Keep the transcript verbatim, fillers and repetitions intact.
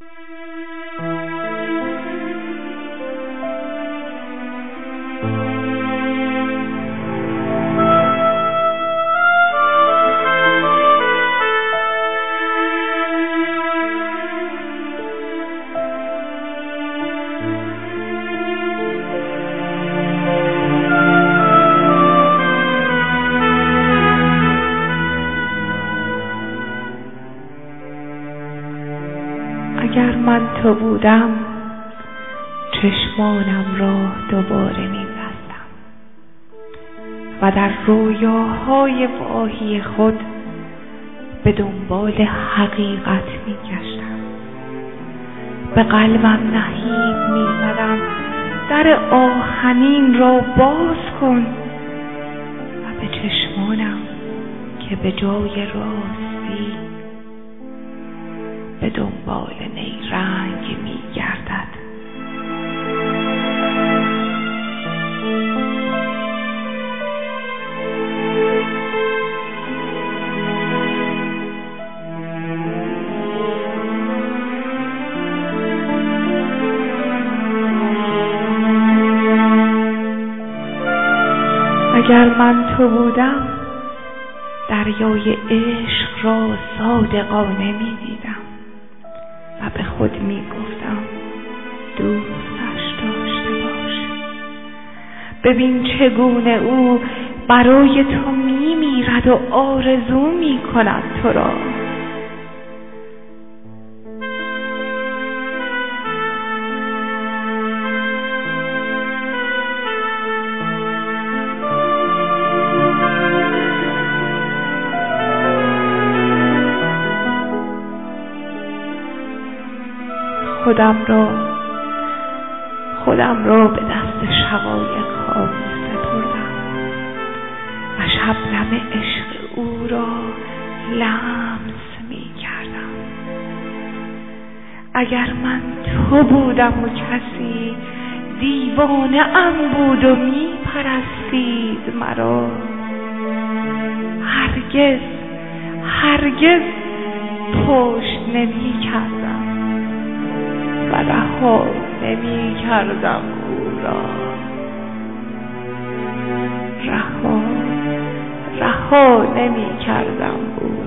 اگر من تو بودم چشمانم را دوباره می بستم و در رویاهای واهی خود به دنبال حقیقت می گشتم. به قلبم نهیب می زدم در آهنین را باز کن و به چشمانم که به جای راستی به دنبال نیرنگ می گردد. اگر من تو بودم دریای عشق را صادقانه می دیدم و به خود می گفتم دوستش داشته باش. ببین چگونه او برای تو می میرد و آرزو می کند تو را. خودم را خودم را به دست شقایق ها سپردم و شبنم عشق او را لمس می کردم. اگر من تو بودم و کسی دیوانه ام بود و می پرستید مرا، هرگز هرگز پشت نمی کردم و رها نمی کردم او را. رها رها نمی کردم او